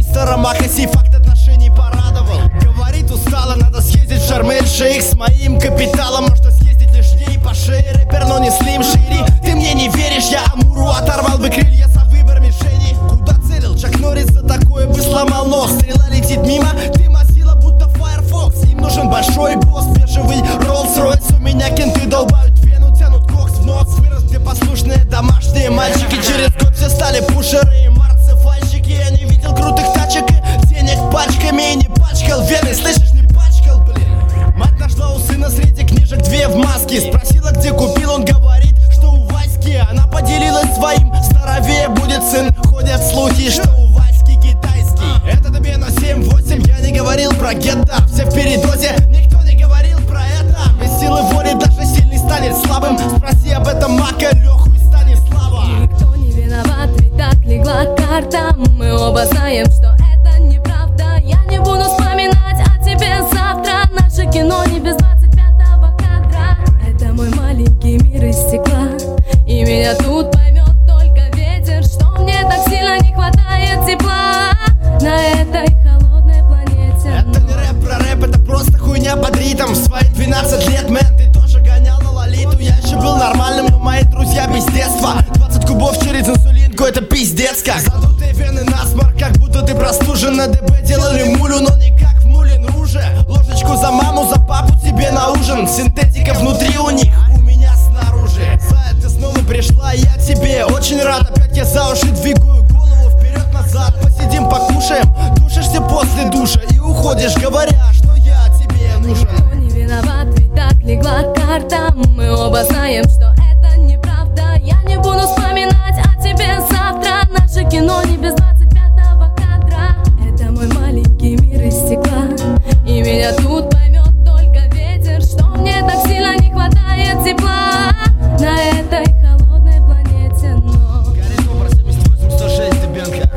мистера Макаси факт отношений порадовал. Говорит, устала, надо съездить в Шарм-эль-Шейх. С моим капиталом можно съездить лишь ей по шее. Рэпер, но не Слим Шири. Ты мне не веришь, я Амуру оторвал бы крылья за выбор мишени. Куда целил? Чак Норрис за такое бы сломал нос. Стрела летит мимо, ты мазила будто Firefox. Им нужен большой босс, бежевый Rolls-Royce. У меня кенты долбают вену, тянут кокс в нос. Вырос, где послушные домашние мальчики. Через год все стали пушеры и марцефальщики. Я не видел крутых тачек и денег пачками. И не пачкал вены, слышишь, не пачкал, блин. Мать нашла у сына среди книжек две в маске. Спросила, где купил, он говорит, что у Васьки. Она поделилась своим, здоровее будет сын. Ходят слухи, что у Васьки китайский. Это тебе на 7-8, я не говорил про гетто. Все в передозе, никто не говорил про это. Без силы воли даже сильный станет слабым. Спроси об этом Мака, Леху и Станислава. Никто не виноват, ведь так легла карта. Мы оба знаем, что это неправда. Я не буду вспоминать о тебе завтра. Наше кино не без 25-го кадра. Это мой маленький мир из стекла. И меня тут поймет только ветер, что мне так сильно не хватает тепла на этой холодной планете. Это не рэп про рэп, это просто хуйня под ритм. В свои 12 лет, мэн, ты тоже гонял на лолиту. Я еще был нормальным, но мои друзья без детства. 20 кубов через инсулинку, это пиздец как. Задутые вены, насморк, как будто ты простужен. На ДБ делали мулю, но не как в Мулин Руже. Ложечку за маму, за папу тебе на ужин. Синтетика внутри у них, у меня снаружи. Зая, ты снова пришла, я тебе очень рад. Опять я за уши двигаю голову вперед-назад. Посидим, покушаем, душишься после душа и уходишь, говоря, что я тебе нужен. Никто не виноват, ведь так легла карта. Мы оба знаем, что это неправда. Я не буду вспоминать о тебе завтра. Наше кино не без 25-го кадра. Это мой маленький мир из стекла. И меня тут поймет только ветер, что мне так сильно не хватает тепла на этой холодной планете. Но Горит номер 78-106, Дебенко.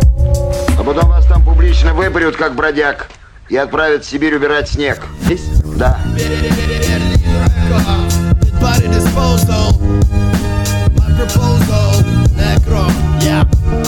А потом вас там публично выпарют, как бродяг, и отправят в Сибирь убирать снег. Здесь? Да. Body disposal, my proposal, necro, yeah.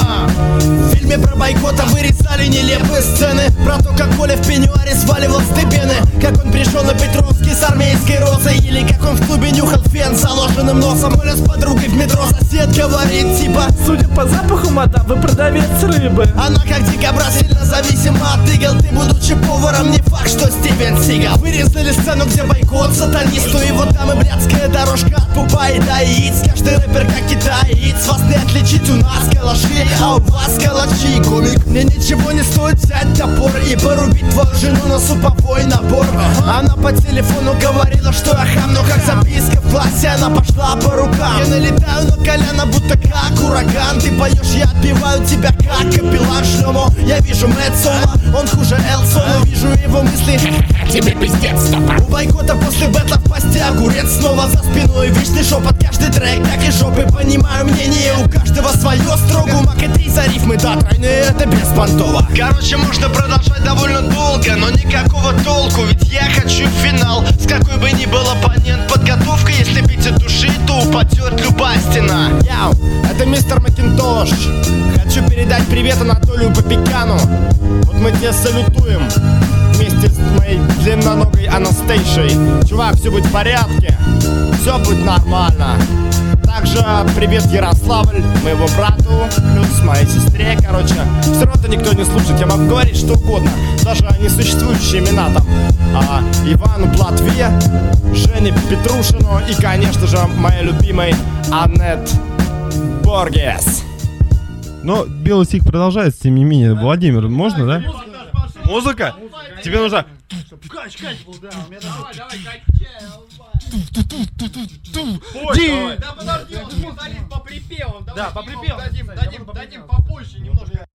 В фильме про бойкота вырезали нелепые сцены про то, как Коля в пеньюаре сваливал стебены. Как он пришел на Петровский с армейской розой. Или как он в клубе нюхал фен с заложенным носом. Коля с подругой в метро, сосед говорит типа: Судя по запаху, мадам, вы продавец рыбы. она как дикобра сильно зависима от игл. Ты, будучи поваром, не факт, что Стивен Сигал. Вырезали сцену, где бойкот сатанисту. И вот там и блядская дорожка от пупа и до яиц. Каждый рэпер как китаец. Вас не отличить, у нас калаши, а у вас калачи. Комик, мне ничего не стоит взять топор и порубить твою жену на суповой набор. Она по телефону говорила, что я хам, но как записка в классе она пошла по рукам. Я налетаю на Коляна, будто как ураган. Ты поешь, я отбиваю тебя как капеллан Шлёмо. Я вижу Мэтт Соло, он хуже Элсона. Вижу его мысли, тебе пиздец, стопа. У бойкота после бэтла в посте огурец снова за спиной. Вечный шепот, каждый трек, как и жопы. Понимаю мнение, у каждого свое. Строго у Мака 3 за рифмы, да, тройные, это беспонтово. Короче, можно продолжать довольно долго, но никакого толку. Ведь я хочу в финал, с какой бы ни был оппонент. Подготовка, если бить от души, то упадет любая стена. Яу, это мистер Макинтош. Хочу передать привет Анатолию Попекану. Вот мы тебя салютуем вместе с моей длинноногой Анастейшей. Чувак, все будет в порядке, все будет нормально. Также привет Ярославль, моего брату, плюс моей сестре, короче. Все равно никто не слушает, я могу говорить что угодно. Даже несуществующие имена там Ивану Платве, Жене Петрушину и, конечно же, моей любимой Аннет Боргес. Но белый стих продолжается, тем не менее. Владимир, можно, да? Музыка? Тебе нужна... Да, подожди, он по припевам. Да, по припевам. Дадим попозже немножко.